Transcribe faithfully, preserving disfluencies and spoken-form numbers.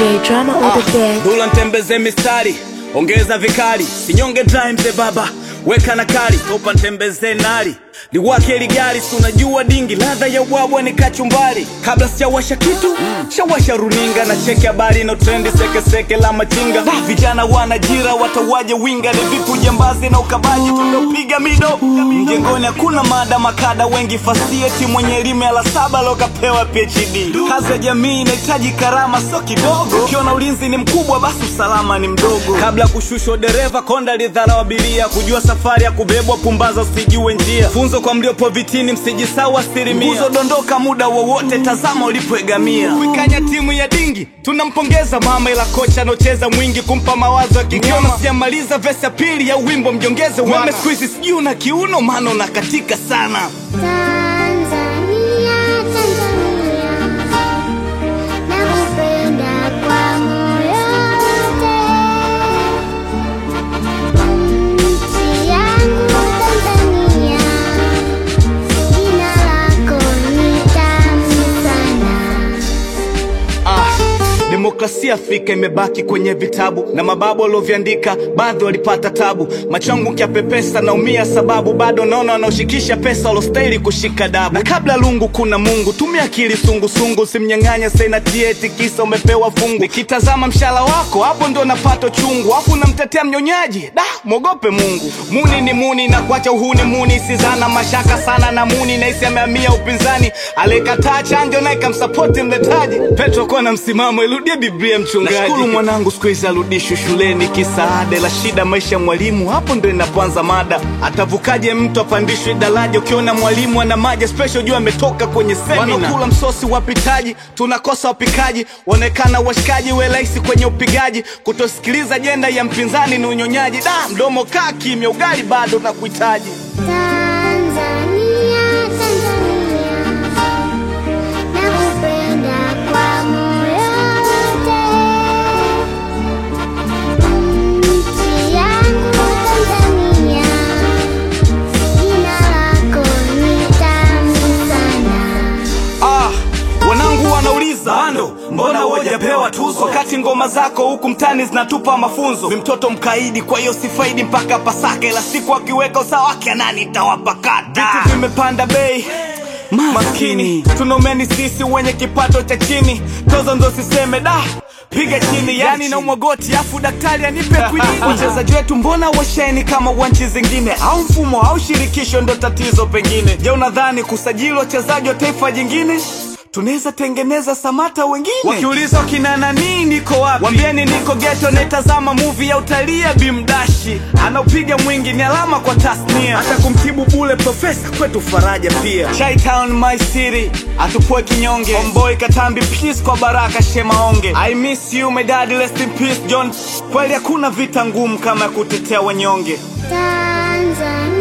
J Drama on the deck. Dula ntembeze mistari, ongeza vikali, sinyonge time ze baba, weka na kali, topa ntembeze nari. Liwake ligari, sunajua dingi, ladha ya ubwabwa ni kachumbari. Kabla sijawasha kitu, mm. shawasha runinga na cheki habari no trendi seke seke la machinga. ah. Vijana wanajira, watawaje winga, ni vipu jambazi na ukabaji, tundopiga mido. Mjengoni hakuna mada makada, wengi fasieti, mwenye elimu ya la saba loka pewa P H D. Kazi ya jamii inahitaji karama so kidogo, ukiona ulinzi ni mkubwa basi usalama ni mdogo. Kabla kushushwa dereva konda lidhara wabiria, kujua safari ya kubebwa pumbaza usijue njia. Funzo kwa mliopo vitini, msijisahau asilimia. Nguzo dondoka muda wowote, tazama ulipoegamia. Kuikanya timu ya dingi, tunampongeza mama, ila kocha anocheza mwingi kumpa mawazo ya kigoma. Ukiona sijamaliza verse ya pili ya wimbo mjongeze weme, squeeze sijui na kiuno maana unakatika sana. Tanzania, Tanzania, nakupenda kwa moyo wote. Nchi yangu Tanzania, jina lako ni tamu sana. Ah, demokrasia Afrika imebaki kwenye vitabu, na mababu walioviandika baadhi walipata tabu. Machangu kia pepesa na umia sababu bado naona wanaoshikisha pesa walostahili kushika dabu. Na kabla lungu kuna Mungu, tumia akili sungu sungu, simnyang'anya senati eti kisa umepewa fungu. Nikitazama mshala wako hapo ndo napata chungu, afu namtetea mnyonyaji, da mwogope Mungu. Muni ni muni na kuacha uhuni muni, sizana mashaka sana na muni na isi amehamia upinzani. Alekataa chanjo na ikamsapoti mletaji, Petro kwa na msimamo iludie Biblia mchungaji. Nashukuru mwanangu squeeze aludishwe shuleni kisaade la shida maisha mwalimu, hapo ndo inapoanza mada. Atavukaje mtu apandishwe daraja, ukiona mwalimu ana maji special jua ametoka kwenye seminar. Wanakula msosi wapitaji, tunakosa wapikaji, wanaonekana washikaji welaisi kwenye upigaji. Kutosikiliza jenda ya mpinzani ni unyonyaji, da mdomo kaa kimya, ugali bado na kuhitaji. Tanzania, Tanzania, nakupenda kwa moyo wote. Nchi yangu Tanzania, jina lako ni tamu sana. Ah, wanangu wanauliza bando, mbona hujapewa tuzo? Wakati ngoma zako huku mtani zinatupa mafunzo. Ni mtoto mkaidi kwa hiyo sifaidi mpaka Pasaka, ila siku akiweka usawa wake nani tawapakata. Vitu vimepanda bei maskini, tunomeni sisi wenye kipato cha chini. Tozo ndo siseme da piga chini, yani na umwagoti afu daktari anipe kwinini. Wachezaji wetu mbona washaini kama wanchi zingine, au mfumo au shirikisho ndo tatizo pengine. Je, unadhani kusajili wachezaji wa taifa jingine tunaweza tengeneza Samata wengine? Wakiuliza kina nani niko wapi, wambieni niko ghetto naitazama movie ya utalia Bimdashi. Anaupiga mwingi ni alama kwa tasnia, hata kumtibu bule profesa kwetu faraja pia. Chi Town my city, atupue kinyonge. Homeboy Katambi peace kwa Baraka Shemaonge. I miss you my daddy, rest in peace John. Kweli hakuna vita ngumu kama ya kutetea wanyonge. Tanzania.